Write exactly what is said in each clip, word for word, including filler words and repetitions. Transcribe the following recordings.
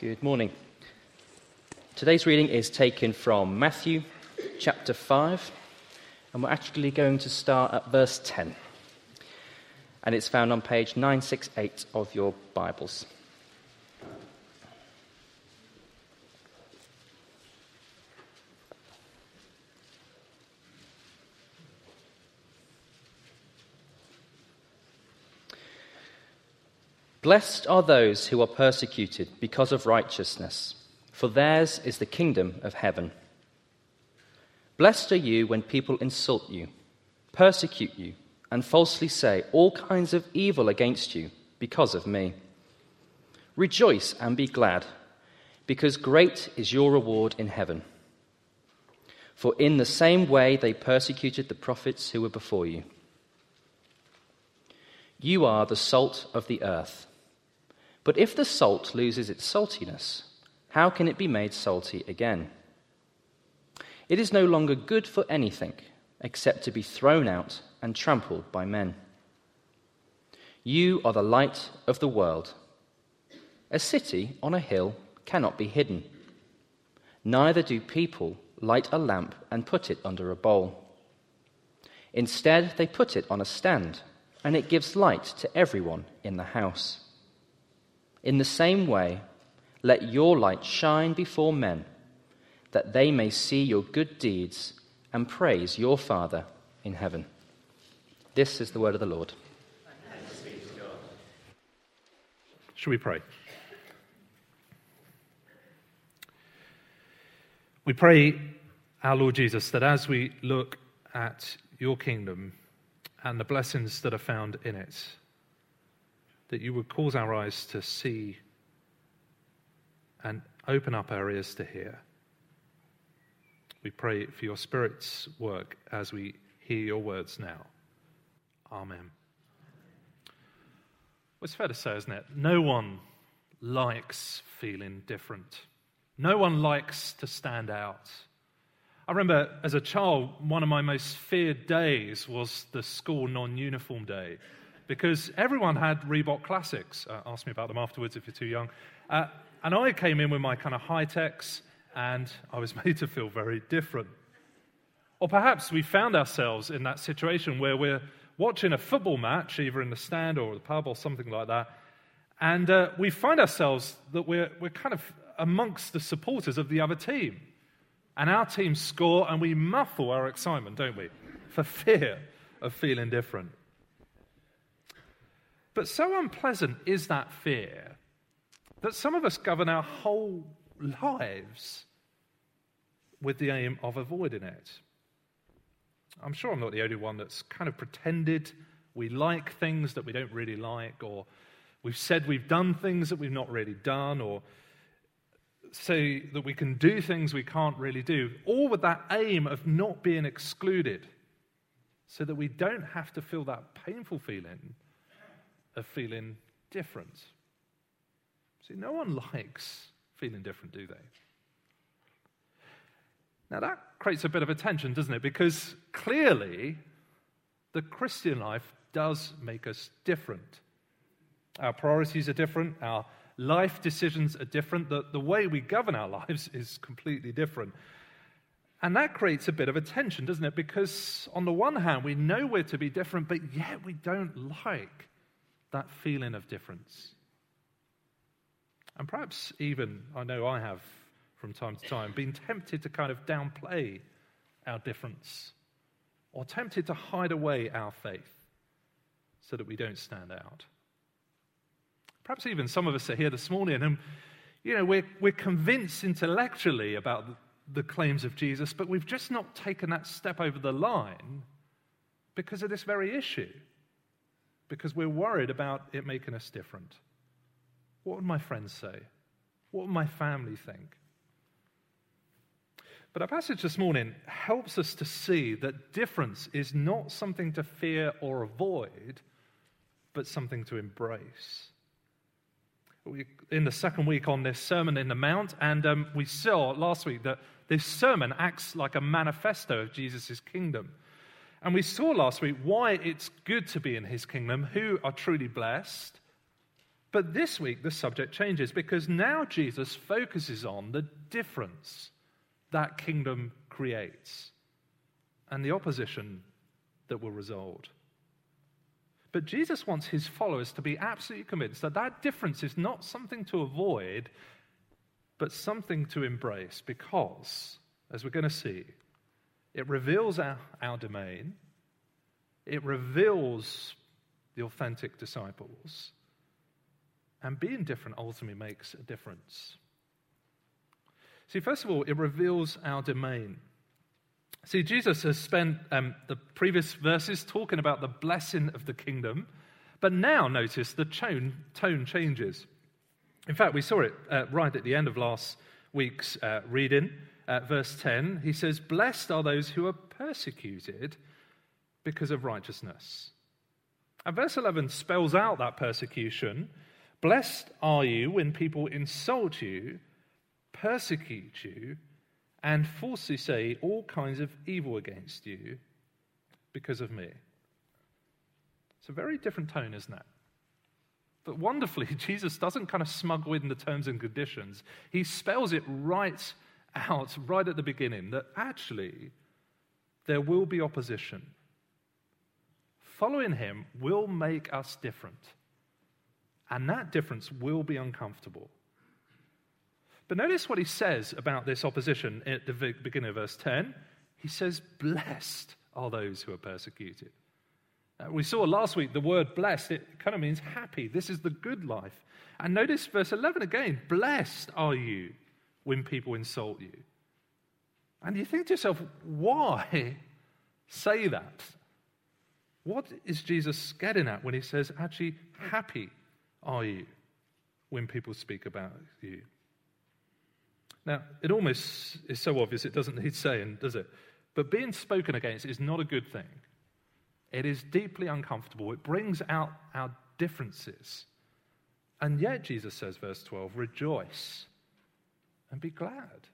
Good morning. Today's reading is taken from Matthew chapter five, and we're actually going to start at verse ten. And it's found on page nine sixty-eight of your Bibles. Blessed are those who are persecuted because of righteousness, for theirs is the kingdom of heaven. Blessed are you when people insult you, persecute you, and falsely say all kinds of evil against you because of me. Rejoice and be glad, because great is your reward in heaven. For in the same way they persecuted the prophets who were before you. You are the salt of the earth. But if the salt loses its saltiness, how can it be made salty again? It is no longer good for anything except to be thrown out and trampled by men. You are the light of the world. A city on a hill cannot be hidden. Neither do people light a lamp and put it under a bowl. Instead, they put it on a stand, and it gives light to everyone in the house. In the same way, let your light shine before men, that they may see your good deeds and praise your Father in heaven. This is the word of the Lord. Thanks be to God. Shall we pray? We pray, our Lord Jesus, that as we look at your kingdom and the blessings that are found in it, that you would cause our eyes to see and open up our ears to hear. We pray for your Spirit's work as we hear your words now. Amen. Well, it's fair to say, isn't it? No one likes feeling different. No one likes to stand out. I remember as a child, one of my most feared days was the school non-uniform day, because everyone had Reebok Classics. Uh, ask me about them afterwards if you're too young. Uh, and I came in with my kind of high-techs, and I was made to feel very different. Or perhaps we found ourselves in that situation where we're watching a football match, either in the stand or the pub or something like that, and uh, we find ourselves that we're, we're kind of amongst the supporters of the other team. And our team score, and we muffle our excitement, don't we, for fear of feeling different. But so unpleasant is that fear that some of us govern our whole lives with the aim of avoiding it. I'm sure I'm not the only one that's kind of pretended we like things that we don't really like, or we've said we've done things that we've not really done, or say that we can do things we can't really do, all with that aim of not being excluded, so that we don't have to feel that painful feeling of feeling different. See, no one likes feeling different, do they? Now that creates a bit of a tension, doesn't it? Because clearly the Christian life does make us different. Our priorities are different, our life decisions are different, the, the way we govern our lives is completely different. And that creates a bit of a tension, doesn't it? Because on the one hand, we know we're to be different, but yet we don't like that feeling of difference. And perhaps even, I know I have from time to time, been tempted to kind of downplay our difference, or tempted to hide away our faith so that we don't stand out. Perhaps even some of us are here this morning and, you know, we're, we're convinced intellectually about the, the claims of Jesus, but we've just not taken that step over the line because of this very issue. Because we're worried about it making us different. What would my friends say? What would my family think? But our passage this morning helps us to see that difference is not something to fear or avoid, but something to embrace. We're in the second week on this Sermon in the Mount, and um, we saw last week that this sermon acts like a manifesto of Jesus' kingdom. And we saw last week why it's good to be in his kingdom, who are truly blessed, But this week, the subject changes because now Jesus focuses on the difference that kingdom creates and the opposition that will result. But Jesus wants his followers to be absolutely convinced that that difference is not something to avoid, but something to embrace because, as we're going to see, it reveals our, our domain, it reveals the authentic disciples, and being different ultimately makes a difference. See, first of all, it reveals our domain. See, Jesus has spent um, the previous verses talking about the blessing of the kingdom, but now notice the tone, tone changes. In fact, we saw it uh, right at the end of last week's uh, reading, uh, verse ten. He says, "Blessed are those who are persecuted because of righteousness." And verse eleven spells out that persecution. "Blessed are you when people insult you, persecute you, and falsely say all kinds of evil against you because of me." It's a very different tone, isn't it? But wonderfully, Jesus doesn't kind of smuggle in the terms and conditions. He spells it right out, right at the beginning, that actually there will be opposition. Following him will make us different. And that difference will be uncomfortable. But notice what he says about this opposition at the beginning of verse ten. He says, "Blessed are those who are persecuted." Uh, we saw last week the word blessed, it kind of means happy. This is the good life. And notice verse eleven again, "Blessed are you when people insult you." And you think to yourself, why say that? What is Jesus getting at when he says, actually, happy are you when people speak about you? Now, it almost is so obvious it doesn't need saying, does it? But being spoken against is not a good thing. It is deeply uncomfortable. It brings out our differences. And yet, Jesus says, verse twelve, "Rejoice and be glad."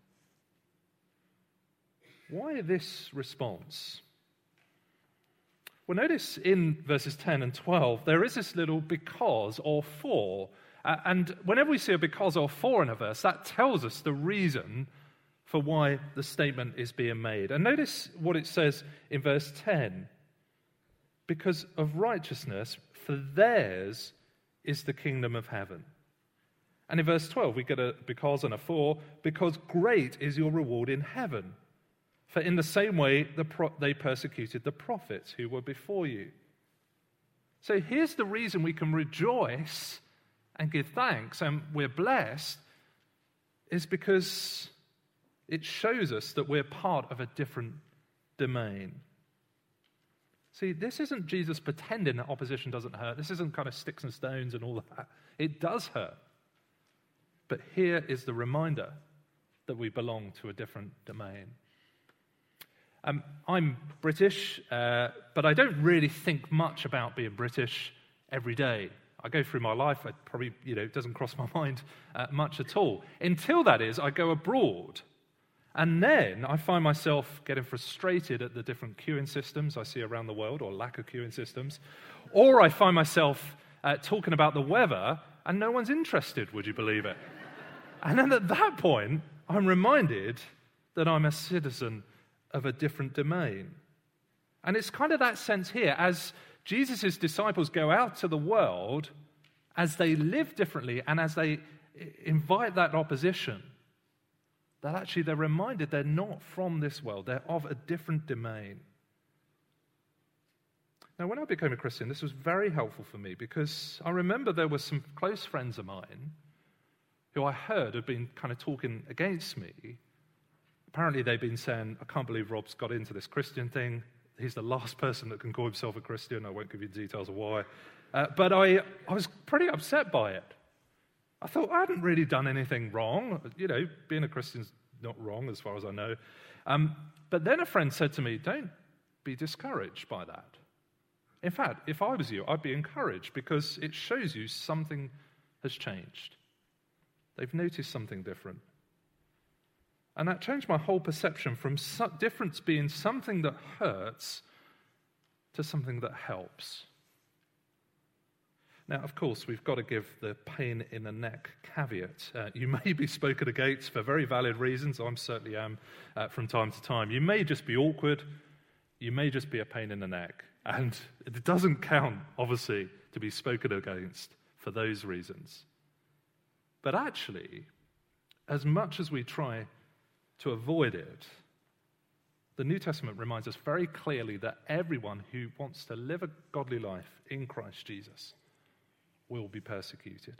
Why this response? Well, notice in verses ten and twelve, there is this little because or for. Uh, and whenever we see a because or for in a verse, that tells us the reason for why the statement is being made. And notice what it says in verse ten. "Because of righteousness, for theirs is the kingdom of heaven." And in verse twelve, we get a because and a for, "Because great is your reward in heaven. For in the same way the pro- they persecuted the prophets who were before you." So here's the reason we can rejoice and give thanks, and we're blessed, is because it shows us that we're part of a different domain. See, this isn't Jesus pretending that opposition doesn't hurt. This isn't kind of sticks and stones and all that. It does hurt. But here is the reminder that we belong to a different domain. Um, I'm British, uh, but I don't really think much about being British every day. I go through my life, it probably, you know, it doesn't cross my mind uh, much at all. Until that is, I go abroad. And then I find myself getting frustrated at the different queuing systems I see around the world, or lack of queuing systems. Or I find myself uh, talking about the weather, and no one's interested, would you believe it? And then at that point, I'm reminded that I'm a citizen of a different domain. And it's kind of that sense here, as Jesus' disciples go out to the world, as they live differently and as they invite that opposition, that actually they're reminded they're not from this world, they're of a different domain. Now, when I became a Christian, this was very helpful for me because I remember there were some close friends of mine who I heard had been kind of talking against me. Apparently they'd been saying, "I can't believe Rob's got into this Christian thing. He's the last person that can call himself a Christian." I won't give you the details of why. Uh, but I, I was pretty upset by it. I thought I hadn't really done anything wrong. You know, being a Christian's not wrong as far as I know. Um, but then a friend said to me, "Don't be discouraged by that. In fact, if I was you, I'd be encouraged because it shows you something has changed. They've noticed something different." And that changed my whole perception from su- difference being something that hurts to something that helps. Now, of course, we've got to give the pain in the neck caveat. Uh, you may be spoken against for very valid reasons. I certainly am uh, from time to time. You may just be awkward. You may just be a pain in the neck. And it doesn't count, obviously, to be spoken against for those reasons. But actually, as much as we try to avoid it, the New Testament reminds us very clearly that everyone who wants to live a godly life in Christ Jesus will be persecuted.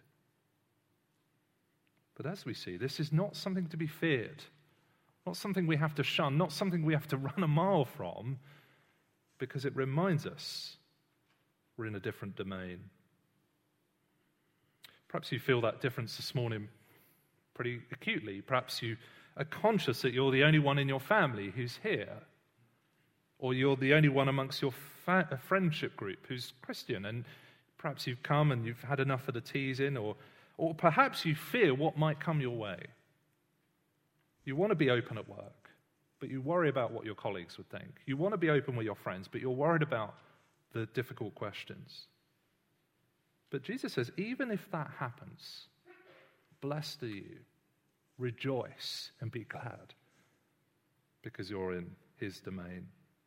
But as we see, this is not something to be feared, not something we have to shun, not something we have to run a mile from, because it reminds us we're in a different domain. Perhaps you feel that difference this morning pretty acutely. Perhaps you are conscious that you're the only one in your family who's here, or you're the only one amongst your fa- friendship group who's Christian, and perhaps you've come and you've had enough of the teasing, or, or perhaps you fear what might come your way. You want to be open at work, but you worry about what your colleagues would think. You want to be open with your friends, but you're worried about the difficult questions. But Jesus says, even if that happens, blessed are you, rejoice and be glad, because you're in his domain.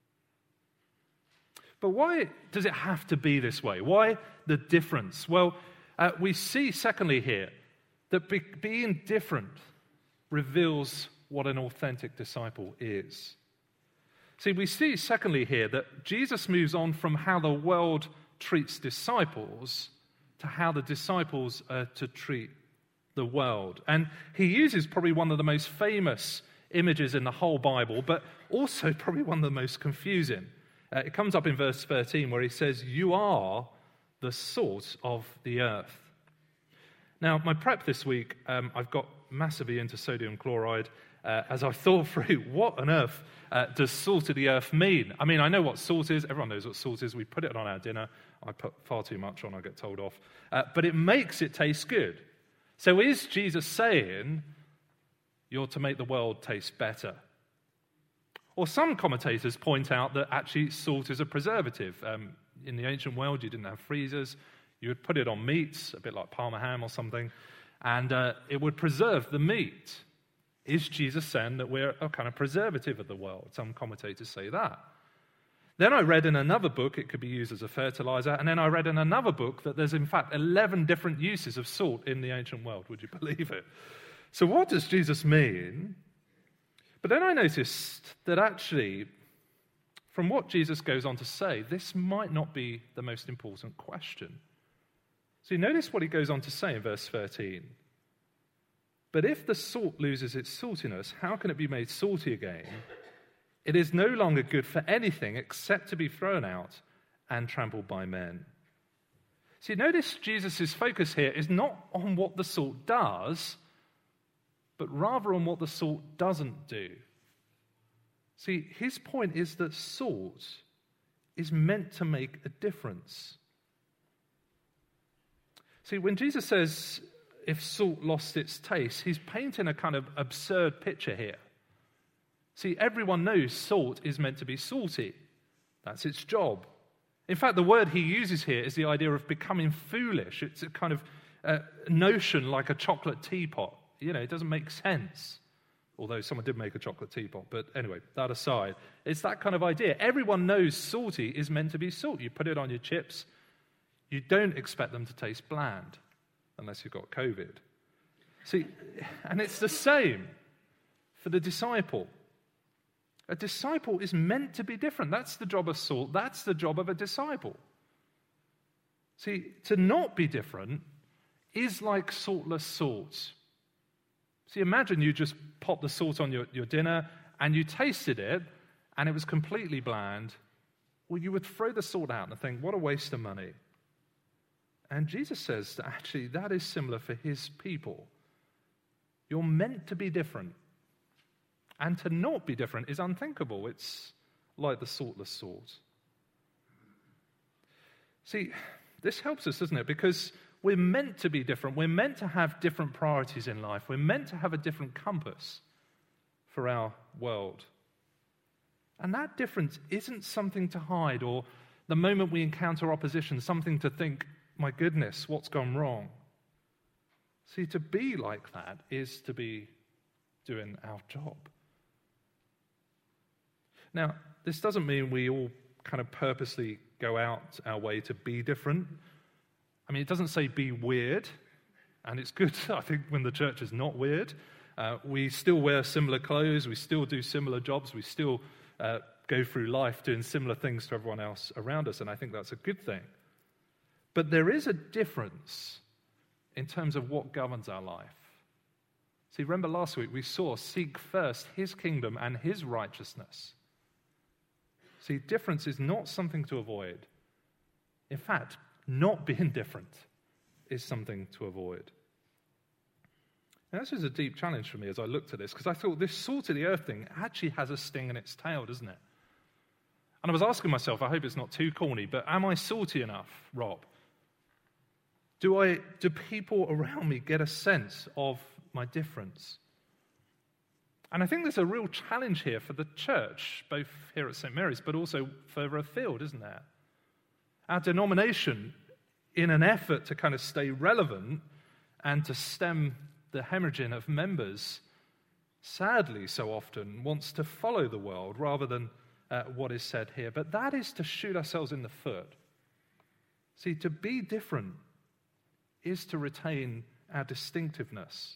But why does it have to be this way? Why the difference? Well, uh, we see, secondly, here, that be- being different reveals what an authentic disciple is. See, we see, secondly, here, that Jesus moves on from how the world treats disciples to how the disciples are to treat the world. And he uses probably one of the most famous images in the whole Bible, but also probably one of the most confusing. Uh, it comes up in verse thirteen where he says, "You are the salt of the earth." Now, my prep this week, um, I've got massively into sodium chloride uh, as I thought through what on earth uh, does salt of the earth mean? I mean, I know what salt is. Everyone knows what salt is. We put it on our dinner. I put far too much on, I get told off. Uh, but it makes it taste good. So is Jesus saying you're to make the world taste better? Or some commentators point out that actually salt is a preservative. Um, in the ancient world, you didn't have freezers. You would put it on meats, a bit like Parma ham or something, and uh, it would preserve the meat. Is Jesus saying that we're a kind of preservative of the world? Some commentators say that. Then I read in another book it could be used as a fertilizer, and then I read in another book that there's in fact eleven different uses of salt in the ancient world. Would you believe it? So what does Jesus mean? But then I noticed that actually, from what Jesus goes on to say, this might not be the most important question. So you notice what he goes on to say in verse thirteen. But if the salt loses its saltiness, how can it be made salty again? It is no longer good for anything except to be thrown out and trampled by men. See, notice Jesus' focus here is not on what the salt does, but rather on what the salt doesn't do. See, his point is that salt is meant to make a difference. See, when Jesus says, if salt lost its taste, he's painting a kind of absurd picture here. See, everyone knows salt is meant to be salty. That's its job. In fact, the word he uses here is the idea of becoming foolish. It's a kind of uh, notion like a chocolate teapot. You know, it doesn't make sense. Although someone did make a chocolate teapot. But anyway, that aside, it's that kind of idea. Everyone knows salty is meant to be salt. You put it on your chips. You don't expect them to taste bland, unless you've got COVID. See, and it's the same for the disciple. A disciple is meant to be different. That's the job of salt. That's the job of a disciple. See, to not be different is like saltless salt. See, imagine you just popped the salt on your, your dinner and you tasted it and it was completely bland. Well, you would throw the salt out and think, what a waste of money. And Jesus says that actually that is similar for his people. You're meant to be different. And to not be different is unthinkable. It's like the saltless salt. See, this helps us, doesn't it? Because we're meant to be different. We're meant to have different priorities in life. We're meant to have a different compass for our world. And that difference isn't something to hide or the moment we encounter opposition, something to think, my goodness, what's gone wrong? See, to be like that is to be doing our job. Now, this doesn't mean we all kind of purposely go out our way to be different. I mean, it doesn't say be weird, and it's good, I think, when the church is not weird. Uh, we still wear similar clothes, we still do similar jobs, we still uh, go through life doing similar things to everyone else around us, and I think that's a good thing. But there is a difference in terms of what governs our life. See, remember last week we saw seek first his kingdom and his righteousness. See, difference is not something to avoid. In fact, not being different is something to avoid. Now, this was a deep challenge for me as I looked at this, because I thought this salt of the earth thing actually has a sting in its tail, doesn't it? And I was asking myself, I hope it's not too corny, but am I salty enough, Rob? Do I? Do people around me get a sense of my difference? And I think there's a real challenge here for the church, both here at Saint Mary's, but also further afield, isn't there? Our denomination, in an effort to kind of stay relevant and to stem the hemorrhaging of members, sadly so often wants to follow the world rather than uh, what is said here. But that is to shoot ourselves in the foot. See, to be different is to retain our distinctiveness.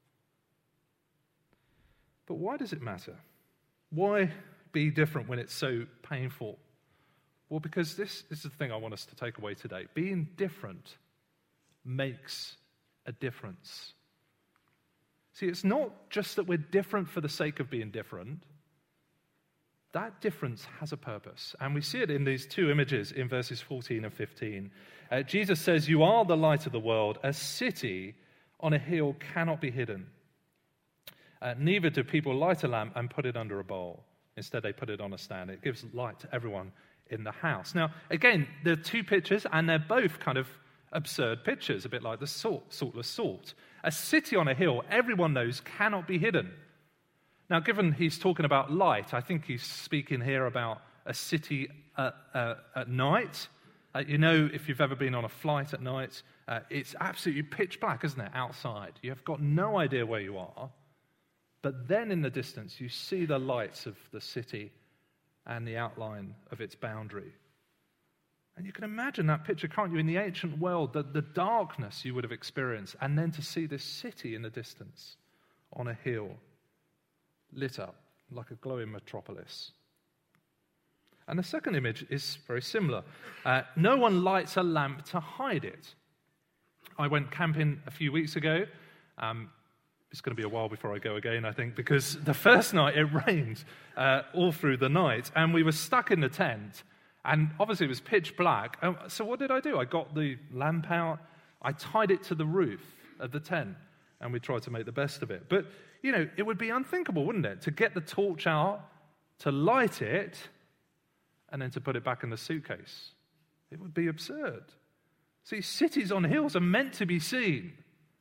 But why does it matter? Why be different when it's so painful? Well, because this, this is the thing I want us to take away today. Being different makes a difference. See, it's not just that we're different for the sake of being different. That difference has a purpose. And we see it in these two images in verses fourteen and fifteen. Uh, Jesus says, "You are the light of the world. A city on a hill cannot be hidden. Uh, neither do people light a lamp and put it under a bowl. Instead, they put it on a stand. It gives light to everyone in the house." Now, again, there are two pictures, and they're both kind of absurd pictures, a bit like the salt, saltless salt. A city on a hill, everyone knows, cannot be hidden. Now, given he's talking about light, I think he's speaking here about a city at, uh, at night. Uh, you know, if you've ever been on a flight at night, uh, it's absolutely pitch black, isn't it, outside? You've got no idea where you are. But then in the distance, you see the lights of the city and the outline of its boundary. And you can imagine that picture, can't you? In the ancient world, the, the darkness you would have experienced, and then to see this city in the distance on a hill, lit up like a glowing metropolis. And the second image is very similar. Uh, no one lights a lamp to hide it. I went camping a few weeks ago. Um, It's going to be a while before I go again, I think, because the first night it rained uh, all through the night, and we were stuck in the tent, and obviously it was pitch black. Um, so what did I do? I got the lamp out, I tied it to the roof of the tent, and we tried to make the best of it. But, you know, it would be unthinkable, wouldn't it, to get the torch out, to light it, and then to put it back in the suitcase. It would be absurd. See, cities on hills are meant to be seen.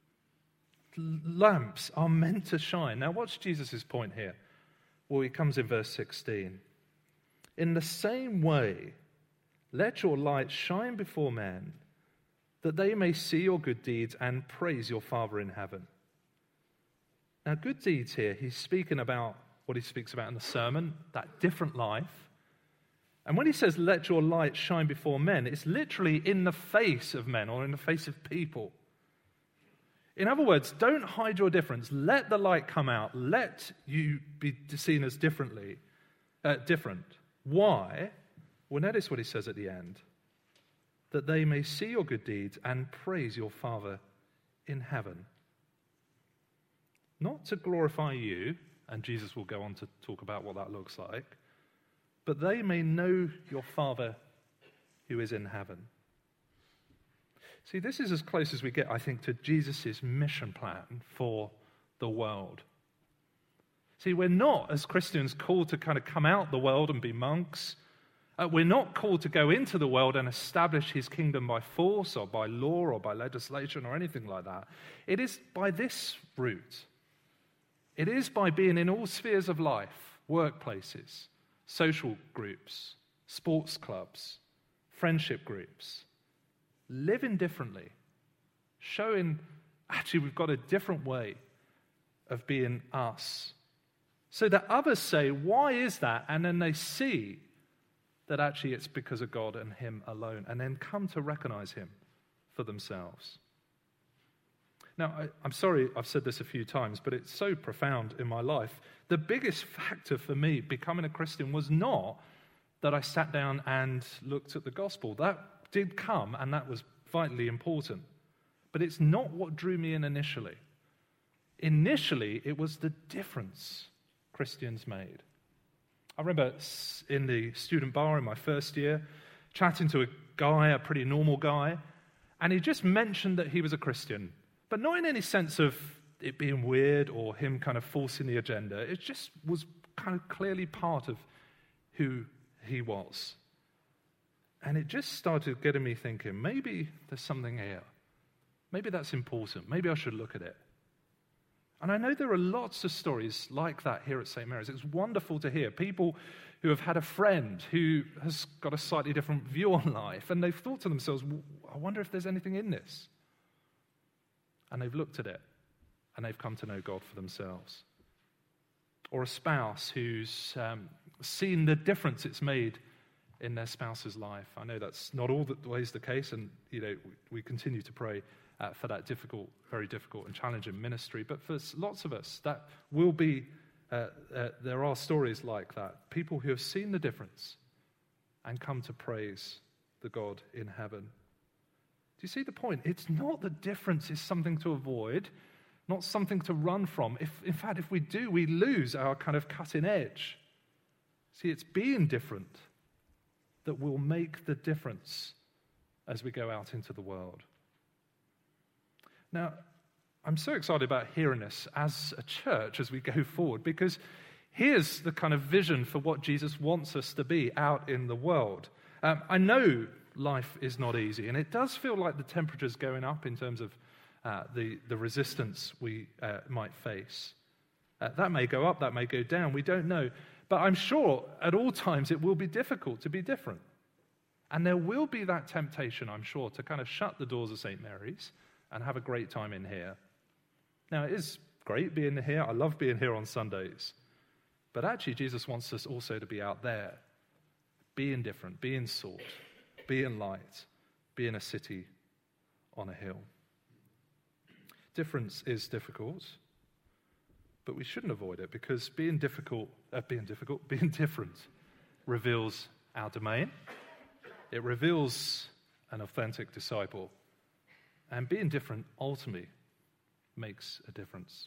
Lamps are meant to shine. Now, what's Jesus' point here? Well, he comes in verse sixteen. "In the same way, let your light shine before men, that they may see your good deeds and praise your Father in heaven." Now, good deeds here, he's speaking about what he speaks about in the sermon, that different life. And when he says, "let your light shine before men," it's literally in the face of men or in the face of people. In other words, don't hide your difference. Let the light come out. Let you be seen as differently, uh, different. Why? Well, notice what he says at the end. "That they may see your good deeds and praise your Father in heaven." Not to glorify you, and Jesus will go on to talk about what that looks like, but they may know your Father who is in heaven. See, this is as close as we get, I think, to Jesus' mission plan for the world. See, we're not, as Christians, called to kind of come out the world and be monks. Uh, we're not called to go into the world and establish his kingdom by force or by law or by legislation or anything like that. It is by this route. It is by being in all spheres of life, workplaces, social groups, sports clubs, friendship groups, living differently, showing actually we've got a different way of being us, so that others say, why is that? And then they see that actually it's because of God and him alone, and then come to recognize him for themselves. Now, I, I'm sorry I've said this a few times, but it's so profound in my life. The biggest factor for me becoming a Christian was not that I sat down and looked at the gospel. That did come, and that was vitally important. But it's not what drew me in initially. Initially, it was the difference Christians made. I remember in the student bar in my first year, chatting to a guy, a pretty normal guy, and he just mentioned that he was a Christian, but not in any sense of it being weird or him kind of forcing the agenda. It just was kind of clearly part of who he was. And it just started getting me thinking, maybe there's something here. Maybe that's important. Maybe I should look at it. And I know there are lots of stories like that here at Saint Mary's. It's wonderful to hear people who have had a friend who has got a slightly different view on life, and they've thought to themselves, I wonder if there's anything in this. And they've looked at it, and they've come to know God for themselves. Or a spouse who's um, seen the difference it's made in their spouse's life. I know that's not always the case, and you know we, we continue to pray uh, for that difficult, very difficult and challenging ministry. But for lots of us, that will be, uh, uh, there are stories like that. People who have seen the difference and come to praise the God in heaven. Do you see the point? It's not the difference is something to avoid, not something to run from. If, in fact, if we do, we lose our kind of cutting edge. See, it's being different that will make the difference as we go out into the world. Now, I'm so excited about hearing this as a church as we go forward, because here's the kind of vision for what Jesus wants us to be out in the world. Um, I know life is not easy, and it does feel like the temperature's going up in terms of uh, the, the resistance we uh, might face. Uh, that may go up, that may go down, we don't know. But I'm sure at all times it will be difficult to be different. And there will be that temptation, I'm sure, to kind of shut the doors of Saint Mary's and have a great time in here. Now, it is great being here. I love being here on Sundays. But actually, Jesus wants us also to be out there, being different, being salt, being light, being a city on a hill. Difference is difficult, but we shouldn't avoid it, because being difficult, uh, being difficult, being different reveals our domain. It reveals an authentic disciple. And being different ultimately makes a difference.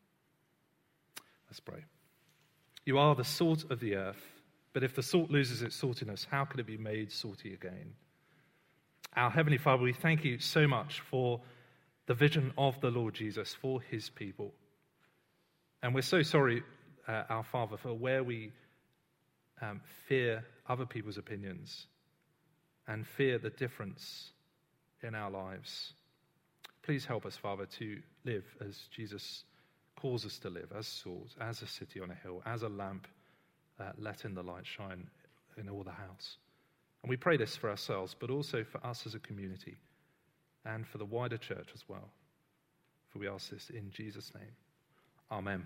Let's pray. You are the salt of the earth, but if the salt loses its saltiness, how can it be made salty again? Our Heavenly Father, we thank you so much for the vision of the Lord Jesus for his people. And we're so sorry, uh, our Father, for where we um, fear other people's opinions and fear the difference in our lives. Please help us, Father, to live as Jesus calls us to live, as salt, as a city on a hill, as a lamp, uh, letting the light shine in all the house. And we pray this for ourselves, but also for us as a community and for the wider church as well. For we ask this in Jesus' name. Amen.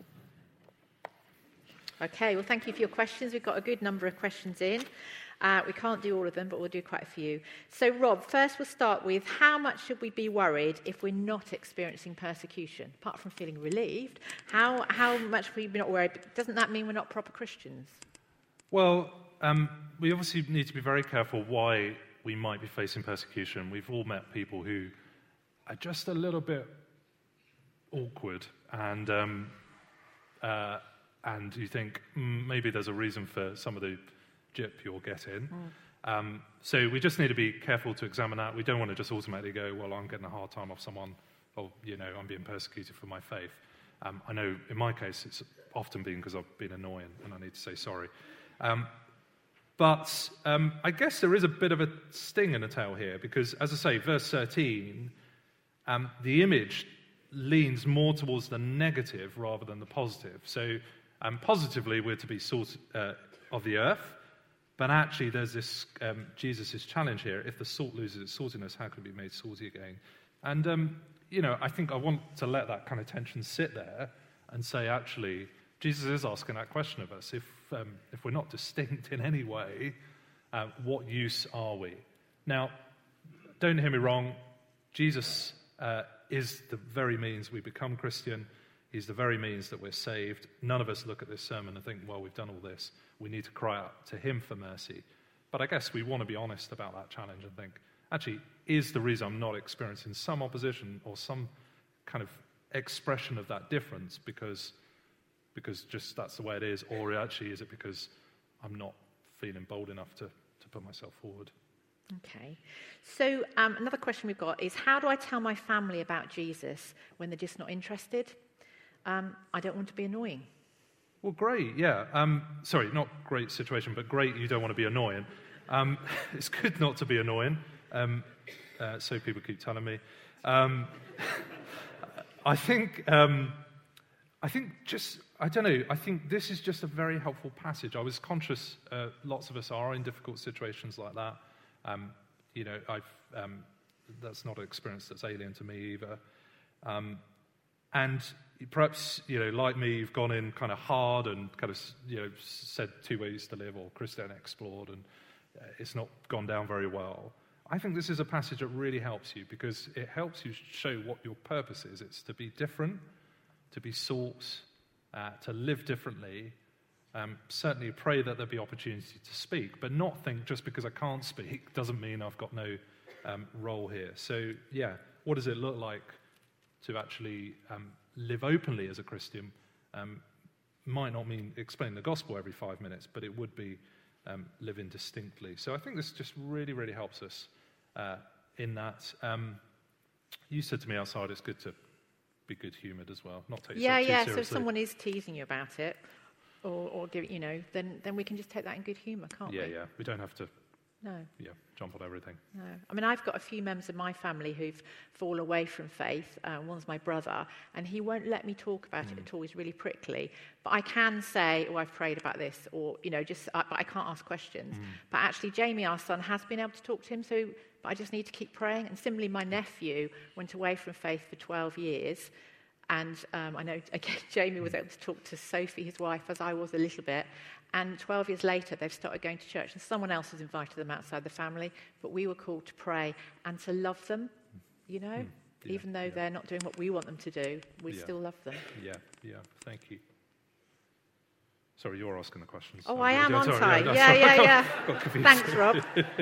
Okay, well, thank you for your questions. We've got a good number of questions in. Uh, we can't do all of them, but we'll do quite a few. So, Rob, first we'll start with, how much should we be worried if we're not experiencing persecution? Apart from feeling relieved, how, how much should we be not worried? Doesn't that mean we're not proper Christians? Well, um, we obviously need to be very careful why we might be facing persecution. We've all met people who are just a little bit awkward, and um, uh, and you think mm, maybe there's a reason for some of the jip you're getting. Mm. Um, so we just need to be careful to examine that. We don't want to just automatically go, well, I'm getting a hard time off someone, or, you know, I'm being persecuted for my faith. Um, I know in my case it's often been because I've been annoying and I need to say sorry. Um, but um, I guess there is a bit of a sting in the tail here, because, as I say, verse thirteen, um, the image leans more towards the negative rather than the positive. So um, positively, we're to be salt uh, of the earth. But actually, there's this, um, Jesus' challenge here. If the salt loses its saltiness, how can it be made salty again? And, um, you know, I think I want to let that kind of tension sit there and say, actually, Jesus is asking that question of us. If, um, if we're not distinct in any way, uh, what use are we? Now, don't hear me wrong. Jesus uh, is the very means we become Christian. He's the very means that we're saved. None of us look at this sermon and think, well, we've done all this. We need to cry out to him for mercy. But I guess we want to be honest about that challenge and think, actually, is the reason I'm not experiencing some opposition or some kind of expression of that difference because, because just that's the way it is, or actually is it because I'm not feeling bold enough to, to put myself forward? Okay. So um, another question we've got is, how do I tell my family about Jesus when they're just not interested? Um, I don't want to be annoying. Well, great, yeah. Um, sorry, not great situation, but great you don't want to be annoying. Um, it's good not to be annoying, um, uh, so people keep telling me. Um, I think, um, I think just, I don't know, I think this is just a very helpful passage. I was conscious uh, lots of us are in difficult situations like that. Um, you know, I've, um, that's not an experience that's alien to me either. Um, and perhaps, you know, like me, you've gone in kind of hard and kind of, you know, said two ways to live or Christian explored, and uh, it's not gone down very well. I think this is a passage that really helps you because it helps you show what your purpose is. It's to be different, to be salt, uh, to live differently. Um, certainly pray that there be opportunity to speak, but not think just because I can't speak doesn't mean I've got no um, role here. So, yeah, what does it look like to actually um, live openly as a Christian? Um, might not mean explain the gospel every five minutes, but it would be um, living distinctly. So I think this just really, really helps us uh, in that. Um, you said to me outside it's good to be good-humoured as well, not take yeah, yourself too yeah. seriously. So if someone is teasing you about it, or, or give, you know, then then we can just take that in good humour, can't yeah, we? Yeah, yeah. We don't have to. No. Yeah, jump on everything. No. I mean, I've got a few members of my family who've fallen away from faith. Uh, one's my brother, and he won't let me talk about mm. it at all. He's really prickly. But I can say, oh, I've prayed about this, or, you know, just, I, but I can't ask questions. Mm. But actually, Jamie, our son, has been able to talk to him, so, but I just need to keep praying. And similarly, my nephew went away from faith for twelve years. And um, I know, again, Jamie was able to talk to Sophie, his wife, as I was a little bit. And twelve years later, they've started going to church, and someone else has invited them outside the family. But we were called to pray and to love them, you know? Mm, yeah, Even though yeah. they're not doing what we want them to do, we yeah. still love them. Yeah, yeah, thank you. Sorry, you're asking the questions. Oh, so I am, aren't I? Yeah, yeah, yeah. yeah. Thanks, Rob.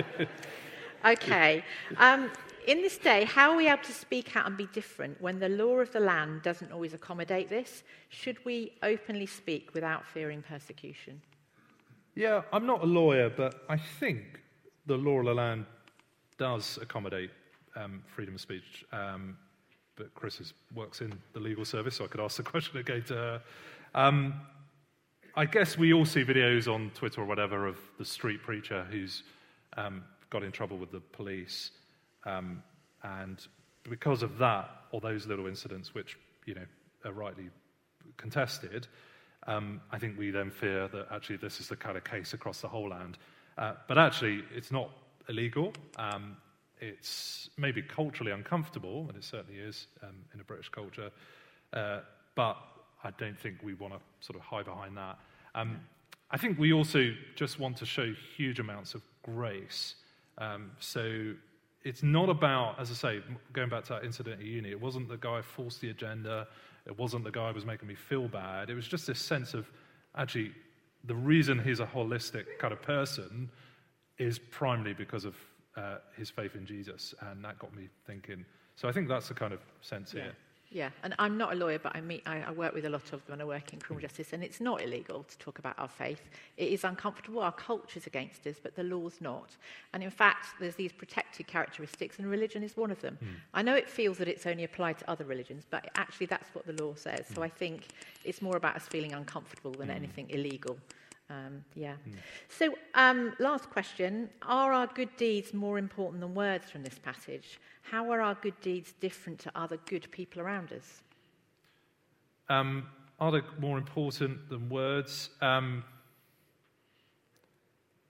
Okay. Um, in this day, how are we able to speak out and be different when the law of the land doesn't always accommodate this? Should we openly speak without fearing persecution? Yeah, I'm not a lawyer, but I think the law of the land does accommodate um, freedom of speech. Um, but Chris is, works in the legal service, so I could ask the question again to her. Um, I guess we all see videos on Twitter or whatever of the street preacher who's um, got in trouble with the police. Um, and because of that, or those little incidents, which, you know, are rightly contested, um, I think we then fear that actually this is the kind of case across the whole land. Uh, but actually, it's not illegal. Um, it's maybe culturally uncomfortable, and it certainly is um, in a British culture. Uh, but I don't think we want to sort of hide behind that. Um, I think we also just want to show huge amounts of grace. Um, so it's not about, as I say, going back to that incident at uni, it wasn't the guy forced the agenda, it wasn't the guy who was making me feel bad, it was just this sense of, actually, the reason he's a holistic kind of person is primarily because of uh, his faith in Jesus, and that got me thinking. So I think that's the kind of sense yeah. here. Yeah, and I'm not a lawyer, but I meet, I, I work with a lot of them, and I work in criminal justice, and it's not illegal to talk about our faith. It is uncomfortable, our culture's against us, but the law's not. And in fact, there's these protected characteristics, and religion is one of them. Mm. I know it feels that it's only applied to other religions, but actually that's what the law says. Mm. So I think it's more about us feeling uncomfortable than mm. anything illegal. Um, yeah. Mm. So, um, last question. Are our good deeds more important than words from this passage? How are our good deeds different to other good people around us? Um, are they more important than words? Um,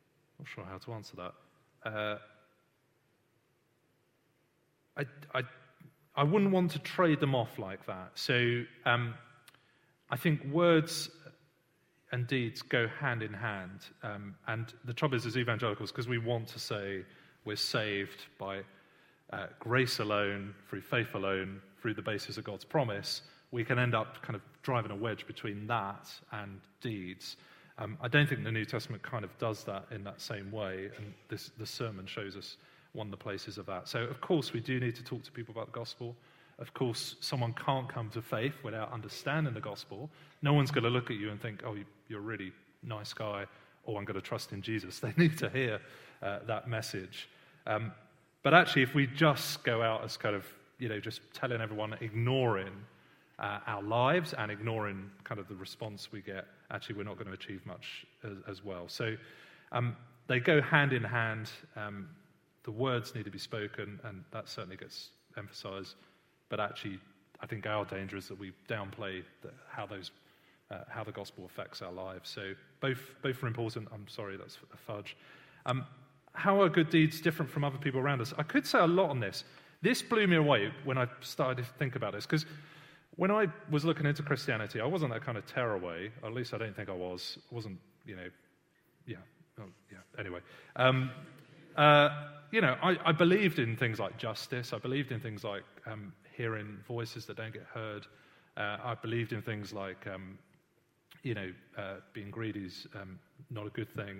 not sure how to answer that. Uh, I, I, I wouldn't want to trade them off like that. So um, I think words and deeds go hand in hand. Um, and the trouble is, as evangelicals, because we want to say we're saved by uh, grace alone, through faith alone, through the basis of God's promise, we can end up kind of driving a wedge between that and deeds. Um, I don't think the New Testament kind of does that in that same way, and this the sermon shows us one of the places of that. So, of course, we do need to talk to people about the gospel. Of course, someone can't come to faith without understanding the gospel. No one's going to look at you and think, oh, you're a really nice guy, or I'm going to trust in Jesus. They need to hear uh, that message. Um, but actually, if we just go out as kind of, you know, just telling everyone, ignoring uh, our lives and ignoring kind of the response we get, actually we're not going to achieve much as, as well. So um, they go hand in hand. Um, the words need to be spoken, and that certainly gets emphasized. But actually, I think our danger is that we downplay the, how those, uh, how the gospel affects our lives. So both both are important. I'm sorry, that's a fudge. Um, how are good deeds different from other people around us? I could say a lot on this. This blew me away when I started to think about this, because when I was looking into Christianity, I wasn't that kind of tearaway. Or at least I don't think I was. I wasn't, you know, yeah, oh, yeah. Anyway. Um, uh, you know, I, I believed in things like justice. I believed in things like um, hearing voices that don't get heard. Uh, I believed in things like, um, you know, uh, being greedy is um, not a good thing.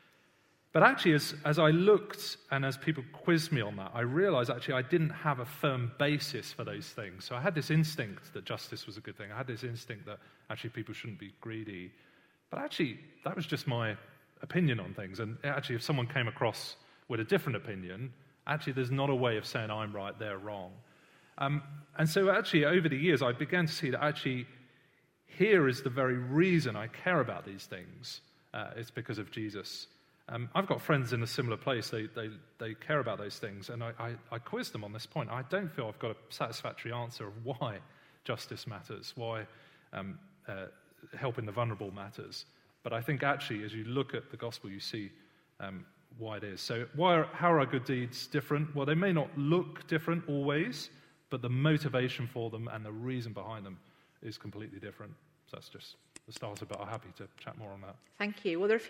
But actually, as, as I looked and as people quizzed me on that, I realized actually I didn't have a firm basis for those things. So I had this instinct that justice was a good thing. I had this instinct that actually people shouldn't be greedy. But actually, that was just my opinion on things. And actually, if someone came across with a different opinion, actually there's not a way of saying I'm right, they're wrong. Um, and so actually over the years I began to see that actually here is the very reason I care about these things. Uh, it's because of Jesus. Um, I've got friends in a similar place. They they, they care about those things, and I, I, I quizzed them on this point. I don't feel I've got a satisfactory answer of why justice matters, why um, uh, helping the vulnerable matters. But I think actually as you look at the gospel, you see um, why it is. So why are, how are our good deeds different? Well, they may not look different always, but the motivation for them and the reason behind them is completely different. So that's just the starter, but I'm happy to chat more on that. Thank you. Well, there are a few